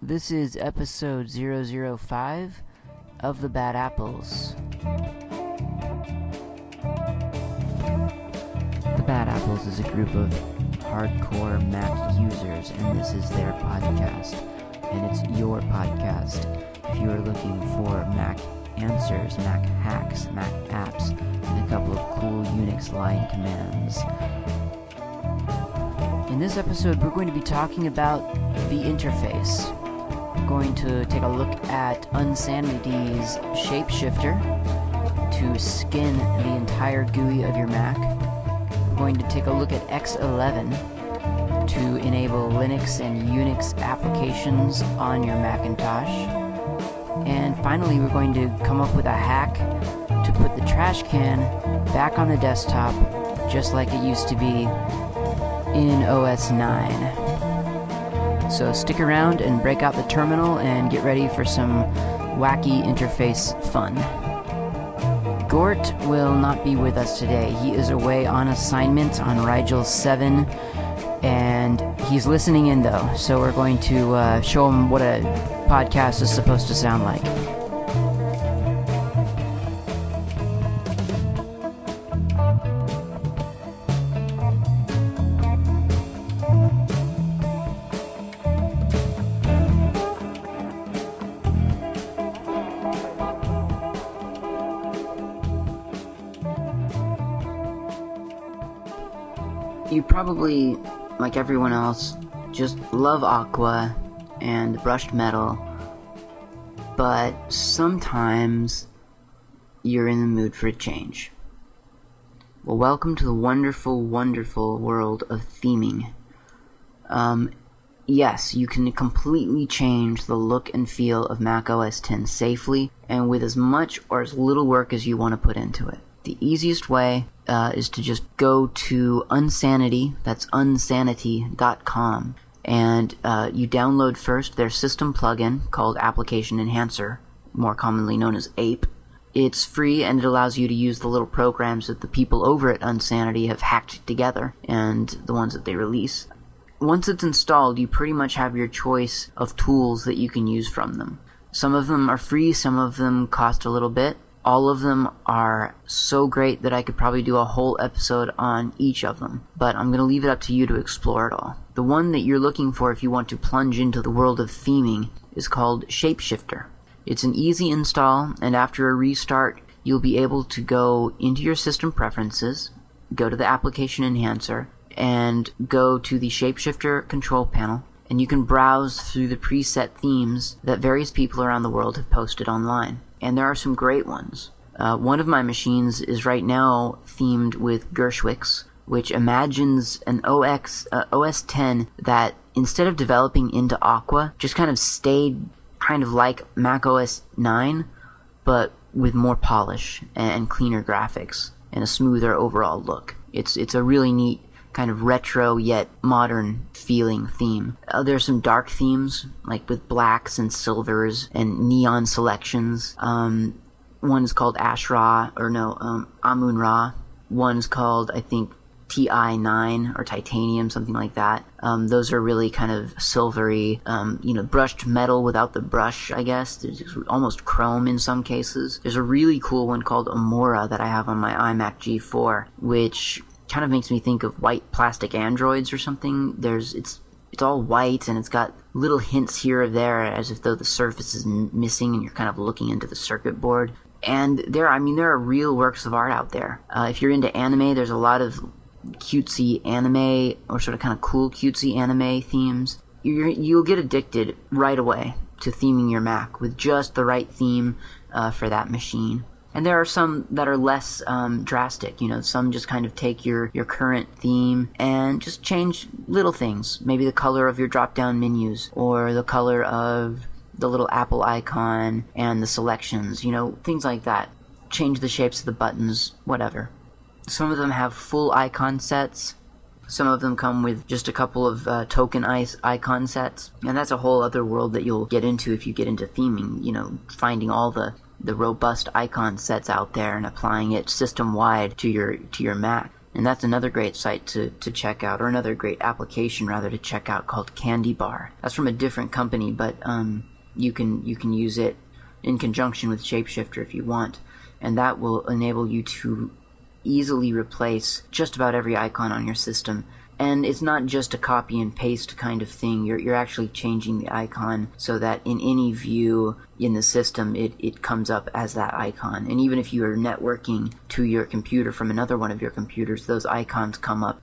This is episode 005 of The Bad Apples. The Bad Apples is a group of hardcore Mac users, and this is their podcast, and it's your podcast if you are looking for Mac answers, Mac hacks, Mac apps, and a couple of cool Unix line commands. In this episode, we're going to be talking about the interface. We're going to take a look at Unsanity's Shapeshifter to skin the entire GUI of your Mac. We're going to take a look at X11 to enable Linux and Unix applications on your Macintosh. And finally, we're going to come up with a hack to put the trash can back on the desktop just like it used to be in OS 9. So stick around and break out the terminal and get ready for some wacky interface fun. Gort will not be with us today. He is away on assignment on Rigel 7, and he's listening in though, so we're going to show him what a podcast is supposed to sound like. You probably, like everyone else, just love Aqua and brushed metal, but sometimes you're in the mood for a change. Well, welcome to the wonderful, wonderful world of theming. Yes, you can completely change the look and feel of Mac OS X safely and with as much or as little work as you want to put into it. The easiest way is to just go to Unsanity, that's unsanity.com, and you download first their system plugin called Application Enhancer, more commonly known as APE. It's free and it allows you to use the little programs that the people over at Unsanity have hacked together and the ones that they release. Once it's installed, you pretty much have your choice of tools that you can use from them. Some of them are free, some of them cost a little bit. All of them are so great that I could probably do a whole episode on each of them, but I'm going to leave it up to you to explore it all. The one that you're looking for if you want to plunge into the world of theming is called Shapeshifter. It's an easy install, and after a restart, you'll be able to go into your system preferences, go to the Application Enhancer, and go to the Shapeshifter control panel, and you can browse through the preset themes that various people around the world have posted online. And there are some great ones. One of my machines is right now themed with Gershwix, which imagines an OS X that, instead of developing into Aqua, just kind of stayed kind of like Mac OS 9, but with more polish and cleaner graphics and a smoother overall look. It's a really neat kind of retro yet modern feeling theme. There's some dark themes, like with blacks and silvers and neon selections. One is called Amun Ra. One's called, I think, TI9 or Titanium, something like that. Those are really kind of silvery, brushed metal without the brush, I guess. There's almost chrome in some cases. There's a really cool one called Amora that I have on my iMac G4, which kind of makes me think of white plastic androids or something. It's all white and it's got little hints here or there as if though the surface is missing and you're kind of looking into the circuit board. And there are real works of art out there. If you're into anime, there's a lot of cutesy anime or sort of kind of cool cutesy anime themes. You'll get addicted right away to theming your Mac with just the right theme for that machine. And there are some that are less drastic, some just kind of take your current theme and just change little things. Maybe the color of your drop-down menus or the color of the little Apple icon and the selections, things like that. Change the shapes of the buttons, whatever. Some of them have full icon sets. Some of them come with just a couple of token icon sets. And that's a whole other world that you'll get into if you get into theming, finding all the robust icon sets out there and applying it system-wide to your Mac. And that's another great site to check out, or another great application rather to check out, called Candy Bar. That's from a different company, but you can use it in conjunction with Shapeshifter if you want, and that will enable you to easily replace just about every icon on your system. And it's not just a copy and paste kind of thing. You're actually changing the icon so that in any view in the system it comes up as that icon. And even if you are networking to your computer from another one of your computers, those icons come up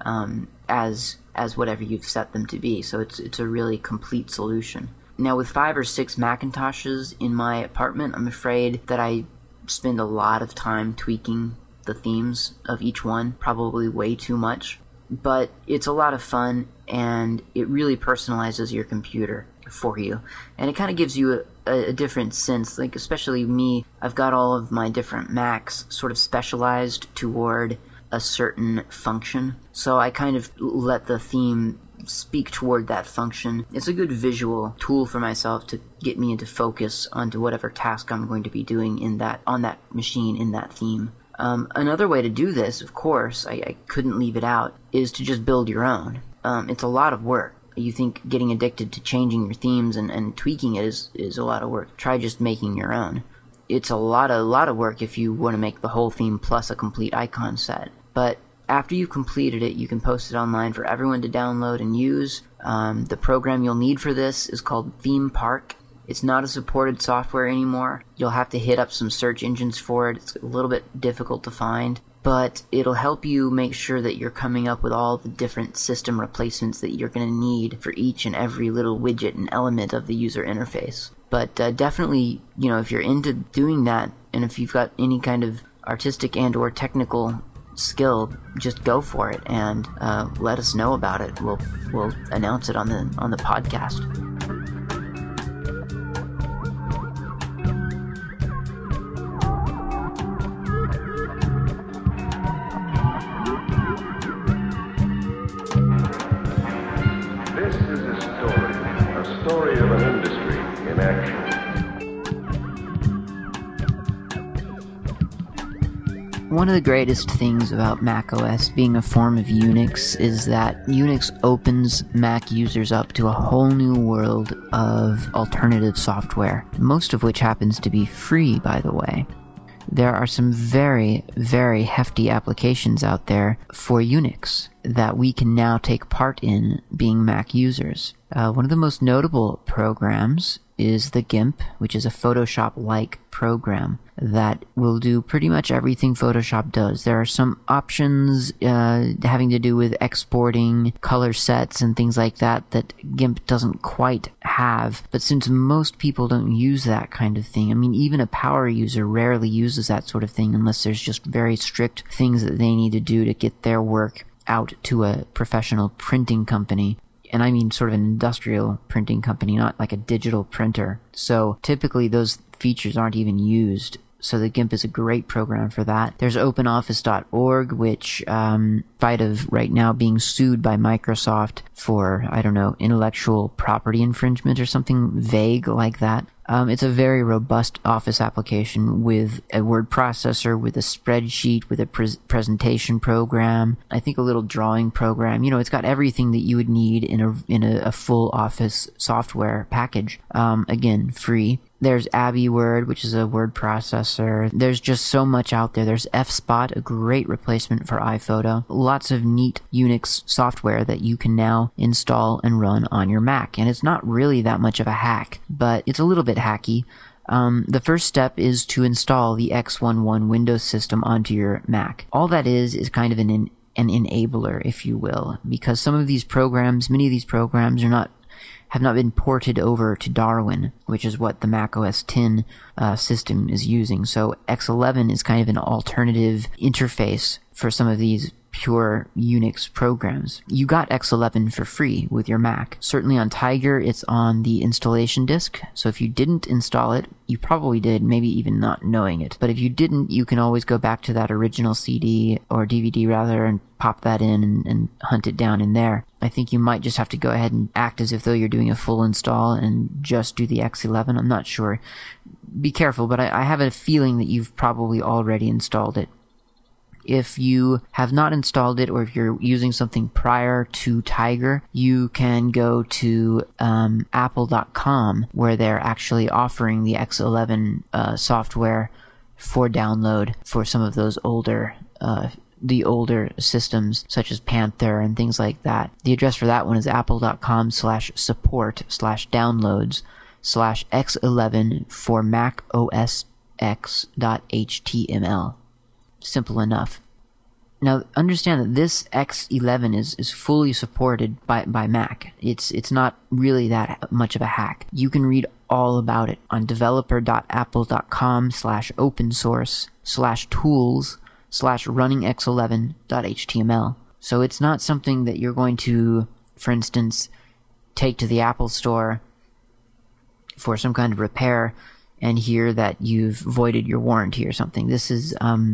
as whatever you've set them to be. So it's a really complete solution. Now, with 5 or 6 Macintoshes in my apartment, I'm afraid that I spend a lot of time tweaking the themes of each one, probably way too much. But it's a lot of fun, and it really personalizes your computer for you. And it kind of gives you a different sense, like especially me, I've got all of my different Macs sort of specialized toward a certain function. So I kind of let the theme speak toward that function. It's a good visual tool for myself to get me into focus onto whatever task I'm going to be doing on that machine, in that theme. Another way to do this, of course, I couldn't leave it out, is to just build your own. It's a lot of work. You think getting addicted to changing your themes and tweaking it is a lot of work. Try just making your own. It's a lot of work if you want to make the whole theme plus a complete icon set. But after you've completed it, you can post it online for everyone to download and use. The program you'll need for this is called ThemePark. It's not a supported software anymore. You'll have to hit up some search engines for it. It's a little bit difficult to find, but it'll help you make sure that you're coming up with all the different system replacements that you're going to need for each and every little widget and element of the user interface. But definitely, if you're into doing that, and if you've got any kind of artistic and or technical skill, just go for it and let us know about it. We'll announce it on the podcast. Story of an industry in action. One of the greatest things about macOS being a form of Unix is that Unix opens Mac users up to a whole new world of alternative software, most of which happens to be free, by the way. There are some very, very hefty applications out there for Unix that we can now take part in being Mac users. One of the most notable programs is the GIMP, which is a Photoshop-like program that will do pretty much everything Photoshop does. There are some options having to do with exporting color sets and things like that GIMP doesn't quite have. But since most people don't use that kind of thing, I mean, even a power user rarely uses that sort of thing unless there's just very strict things that they need to do to get their work out to a professional printing company. And I mean sort of an industrial printing company, not like a digital printer. So typically those features aren't even used. So the GIMP is a great program for that. There's OpenOffice.org, which, in spite of right now being sued by Microsoft for, intellectual property infringement or something vague like that, it's a very robust Office application with a word processor, with a spreadsheet, with a presentation program, I think a little drawing program. It's got everything that you would need in a full Office software package. Again, free. There's AbiWord, which is a word processor. There's just so much out there. There's FSpot, a great replacement for iPhoto. Lots of neat Unix software that you can now install and run on your Mac. And it's not really that much of a hack, but it's a little bit hacky. The first step is to install the X11 Windows system onto your Mac. All that is kind of an enabler, if you will, because many of these programs have not been ported over to Darwin, which is what the Mac OS X system is using. So X11 is kind of an alternative interface for some of these pure Unix programs. You got X11 for free with your Mac. Certainly on Tiger, it's on the installation disk. So if you didn't install it, you probably did, maybe even not knowing it. But if you didn't, you can always go back to that original CD or DVD rather and pop that in and hunt it down in there. I think you might just have to go ahead and act as if though you're doing a full install and just do the X11. I'm not sure. Be careful, but I have a feeling that you've probably already installed it. If you have not installed it, or if you're using something prior to Tiger, you can go to apple.com, where they're actually offering the X11 software for download for some of those older systems, such as Panther and things like that. The address for that one is apple.com/support/downloads/X11 for Mac OS X.html. Simple enough. Now, understand that this X11 is fully supported by Mac. It's not really that much of a hack. You can read all about it on developer.apple.com/open-source/tools/runningx11.html. So it's not something that you're going to, for instance, take to the Apple Store for some kind of repair and hear that you've voided your warranty or something. This is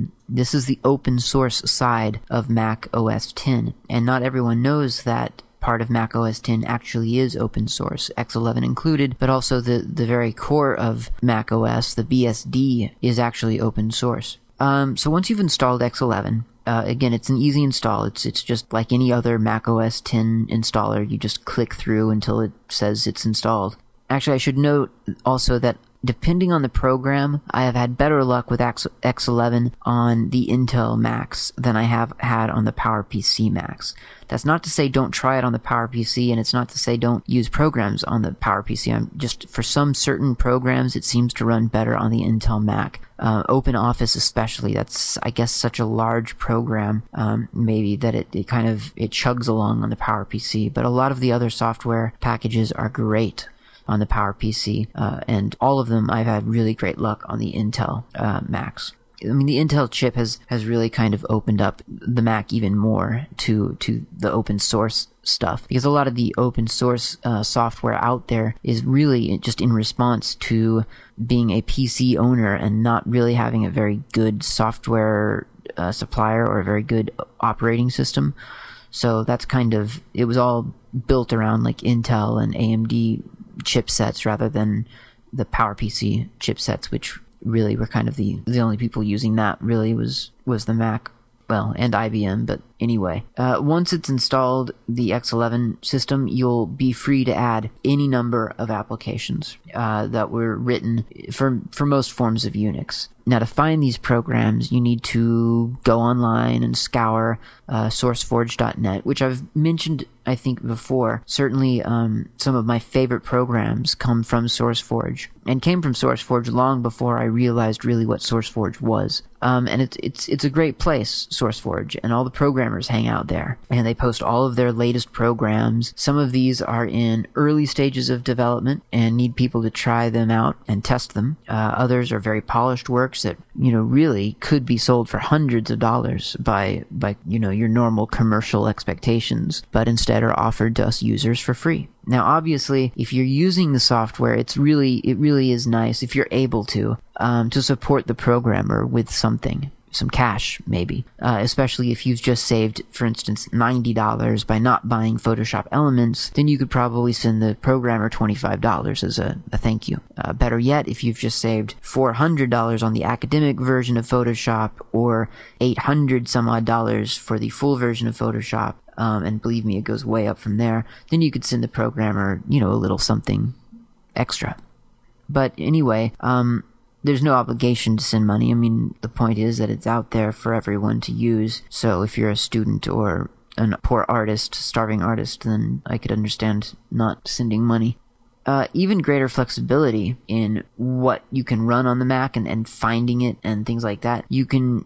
the open source side of Mac OS X, and not everyone knows that part of Mac OS X actually is open source, X11 included, but also the very core of Mac OS, the BSD, is actually open source. So once you've installed X11, again, it's an easy install. It's just like any other Mac OS X installer. You just click through until it says it's installed. Actually, I should note also that depending on the program, I have had better luck with X11 on the Intel Macs than I have had on the PowerPC Macs. That's not to say don't try it on the PowerPC, and it's not to say don't use programs on the PowerPC. For some certain programs, it seems to run better on the Intel Mac. OpenOffice especially, that's, I guess, such a large program, maybe that it chugs along on the PowerPC. But a lot of the other software packages are great on the PowerPC, and all of them I've had really great luck on the Intel Macs. I mean, the Intel chip has really kind of opened up the Mac even more to the open source stuff, because a lot of the open source software out there is really just in response to being a PC owner and not really having a very good software supplier or a very good operating system. So that's it was all built around like Intel and AMD chipsets rather than the PowerPC chipsets, which really were kind of the only people using that really was the Mac, well, and IBM. But anyway, once it's installed, the X11 system, you'll be free to add any number of applications that were written for most forms of Unix. Now, to find these programs, you need to go online and scour SourceForge.net, which I've mentioned, I think, before. Certainly, some of my favorite programs come from SourceForge, and came from SourceForge long before I realized really what SourceForge was. And it's a great place, SourceForge, and all the programmers hang out there, and they post all of their latest programs. Some of these are in early stages of development and need people to try them out and test them. Others are very polished works that, really could be sold for hundreds of dollars by your normal commercial expectations, but instead are offered to us users for free. Now, obviously, if you're using the software, it really is nice if you're able to support the programmer with something. Some cash, maybe, especially if you've just saved, for instance, $90 by not buying Photoshop Elements, then you could probably send the programmer $25 as a thank you. Better yet, if you've just saved $400 on the academic version of Photoshop, or $800 some odd dollars for the full version of Photoshop, and believe me, it goes way up from there, then you could send the programmer, a little something extra. But anyway, there's no obligation to send money. I mean, the point is that it's out there for everyone to use. So if you're a student or a poor artist, starving artist, then I could understand not sending money. Even greater flexibility in what you can run on the Mac and finding it and things like that. You can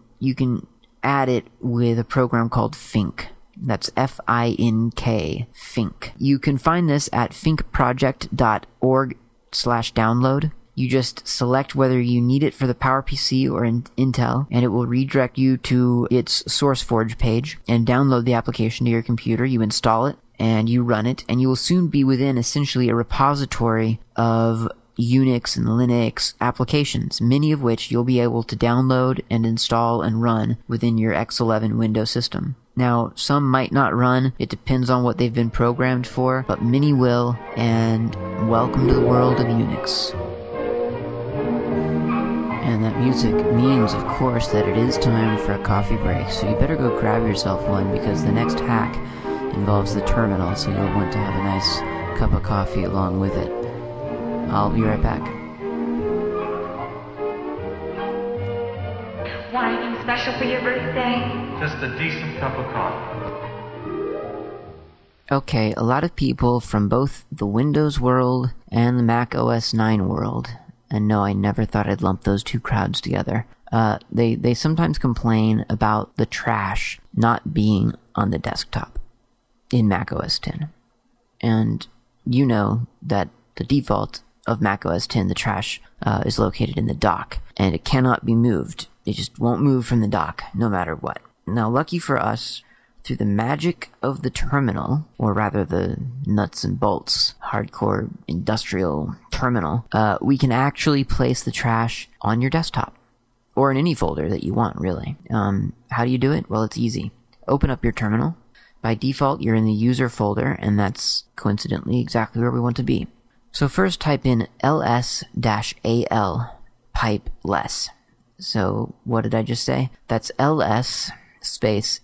add it with a program called Fink. That's F-I-N-K, Fink. You can find this at finkproject.org/download. You just select whether you need it for the PowerPC or Intel, and it will redirect you to its SourceForge page and download the application to your computer. You install it, and you run it, and you will soon be within essentially a repository of Unix and Linux applications, many of which you'll be able to download and install and run within your X11 Windows system. Now, some might not run, it depends on what they've been programmed for, but many will, and welcome to the world of Unix. And that music means, of course, that it is time for a coffee break, so you better go grab yourself one, because the next hack involves the terminal, so you'll want to have a nice cup of coffee along with it. I'll be right back. Want anything special for your birthday? Just a decent cup of coffee. Okay, a lot of people from both the Windows world and the Mac OS 9 world, and no, I never thought I'd lump those two crowds together, they sometimes complain about the trash not being on the desktop in Mac OS X. And you know that the default of Mac OS X, the trash, is located in the dock, and it cannot be moved. It just won't move from the dock, no matter what. Now, lucky for us, through the magic of the terminal, or rather the nuts and bolts, hardcore industrial terminal, we can actually place the trash on your desktop, or in any folder that you want, really. How do you do it? Well, it's easy. Open up your terminal. By default, you're in the user folder, and that's coincidentally exactly where we want to be. So first type in ls-al pipe less. So what did I just say? That's ls space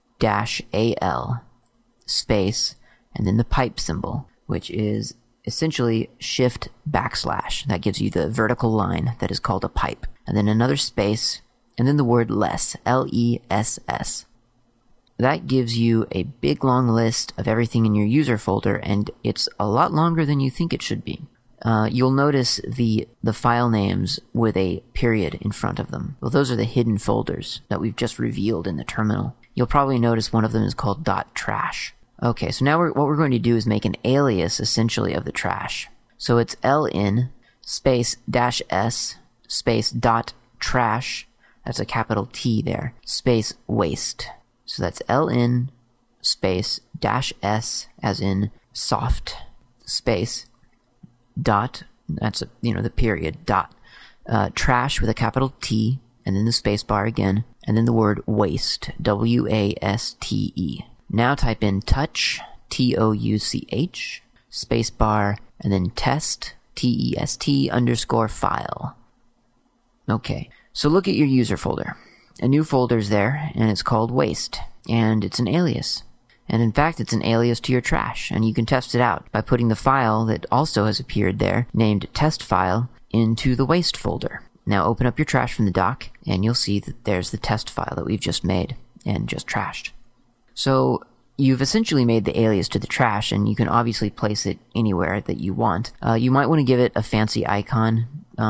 -al space and then the pipe symbol, which is essentially shift \. That gives you the vertical line that is called a pipe. And then another space and then the word less, L-E-S-S. That gives you a big long list of everything in your user folder, and it's a lot longer than you think it should be. You'll notice the file names with a period in front of them. Well, those are the hidden folders that we've just revealed in the terminal. You'll probably notice one of them is called .trash. Okay, so now what we're going to do is make an alias, essentially, of the trash. So it's ln space -s space .trash, that's a capital T there, space waste. So that's ln space -s as in soft space dot, that's the period, dot, trash with a capital T, and then the space bar again, and then the word waste, W-A-S-T-E. Now type in touch, T-O-U-C-H, space bar, and then test, T-E-S-T _file. Okay, so look at your user folder. A new folder's there, and it's called waste, and it's an alias. And in fact, it's an alias to your trash, and you can test it out by putting the file that also has appeared there, named test file, into the waste folder. Now open up your trash from the dock, and you'll see that there's the test file that we've just made and just trashed. So you've essentially made the alias to the trash, and you can obviously place it anywhere that you want. You might want to give it a fancy icon,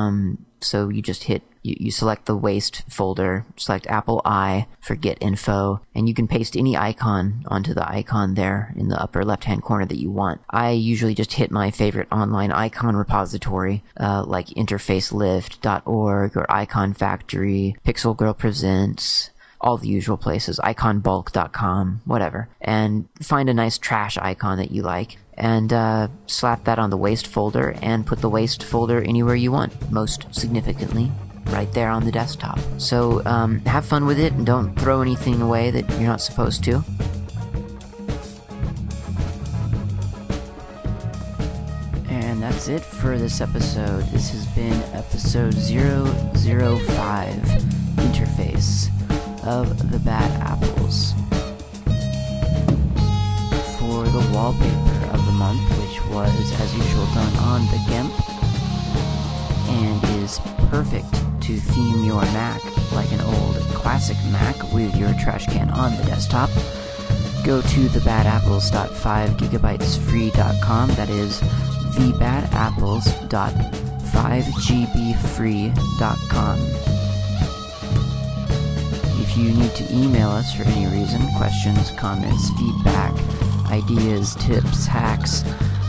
so you just you select the waste folder, select Apple I for get info, and you can paste any icon onto the icon there in the upper left-hand corner that you want. I usually just hit my favorite online icon repository, like interfacelift.org or Icon Factory, Pixel Girl Presents, all the usual places, iconbulk.com, whatever, and find a nice trash icon that you like, and slap that on the waste folder, and put the waste folder anywhere you want, most significantly right there on the desktop. So have fun with it, and don't throw anything away that you're not supposed to. And that's it for this episode. This has been episode 005, Interface of the Bad Apples. For the wallpaper of the month, which was, as usual, done on the GIMP, and is perfect to theme your Mac like an old classic Mac with your trash can on the desktop, go to thebadapples.5gbfree.com. That is thebadapples.5gbfree.com. If you need to email us for any reason, questions, comments, feedback, ideas, tips, hacks,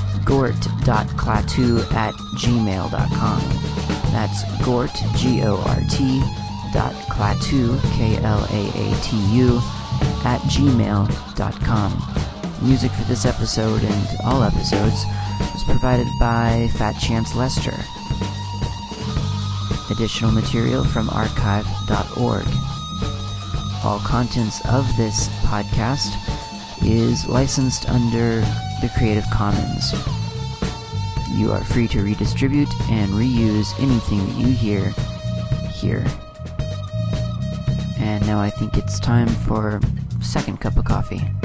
gort.klaatu@gmail.com. That's gort, G-O-R-T, .klaatu, K-L-A-A-T-U, @gmail.com. Music for this episode and all episodes was provided by Fat Chance Lester. Additional material from archive.org. All contents of this podcast is licensed under the Creative Commons. You are free to redistribute and reuse anything that you hear here. And now I think it's time for second cup of coffee.